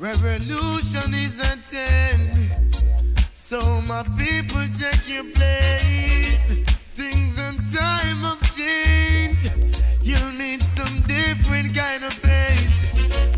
Revolution is at hand. So my people check your place. Things and time have changed. You need some different kind of pace.